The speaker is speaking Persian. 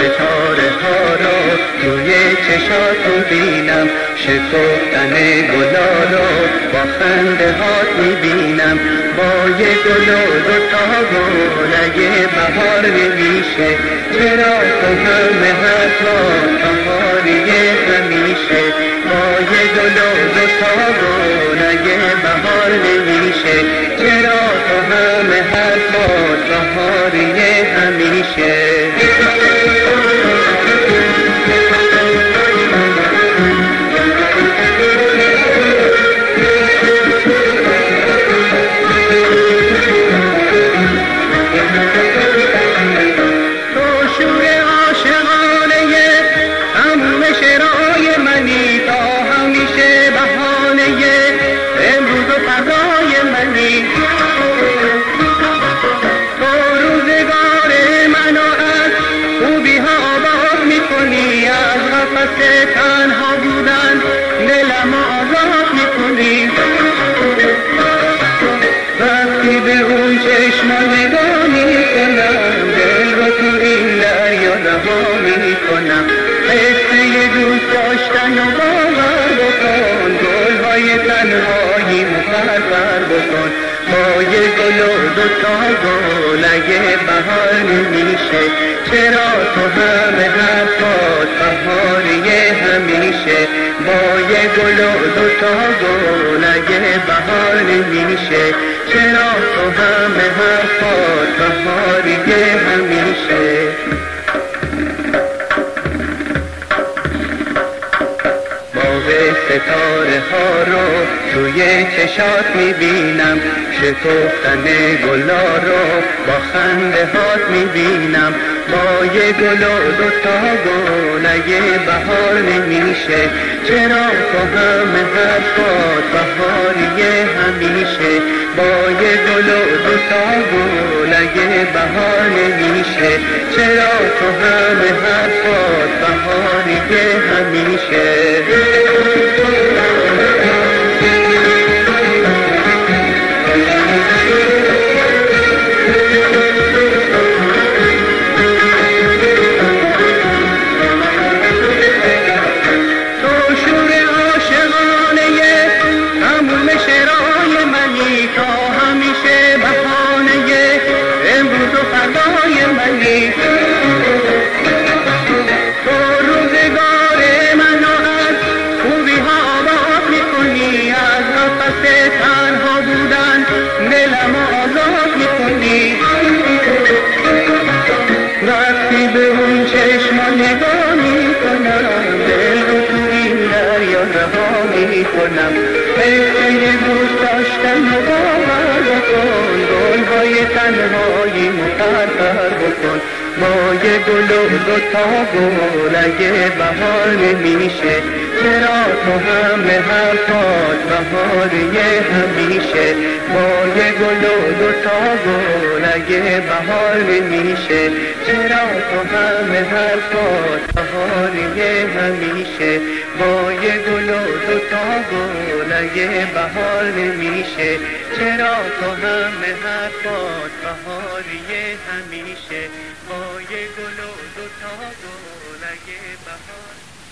ستاره ها را توی چشات میبینم، شکفتن گلا را با خنده هات میبینم. با یه گل و دوتا گلای بهار نمیشه، چرا تو همه حرفا بهاری همیشه. با یه گل و دوتا گلای بهار نمیشه، چرا تو همه حرفا بهاری همیشه. تنها بودن دلم آزاد میکنی، وقتی به اون چشم نگاه میکنم دل رو تو این دریا رها میکنم. قصه دوست داشتن و باور بکن، گلهای تنهایی مقرر بکن. با یه گل و دوتا گل اگه بهار نمیشه، چرا تو همه حرفات بهاری همیشه. با یه گل و دوتا گل اگه بهار نمیشه، چرا تو همه حرفات بهاری همیشه. ستاره ها رو توی چشات میبینم، شکفتن گلا رو با خنده هات میبینم. با یه گل و دوتا گل اگه بهار نمیشه، چرا تو همه حرفات بهاری همیشه. با یه گل و دوتا گل اگه بهار نمیشه، چرا تو همه حرفات بهاری همیشه. تنها بودن دلم آزاد میکنی، وقتی به اون چشم نگاه میکنم دل رو تو این دریا رها میکنم. قصه دوست داشتن و باور بکن، گلهای تنهایی مقرر بکن. با یه گل و دوتا گل اگه بهار نمیشه، چرا تو همه حرفات بهاری همیشه. با یه گل و دوتا گل اگه بهار نمیشه، چرا تو همه حرفات بهاری همیشه. با یه گل و دوتا گل اگه بهار نمیشه، چرا تو همه حرفات بهاری همیشه. با یه گل و دوتا گل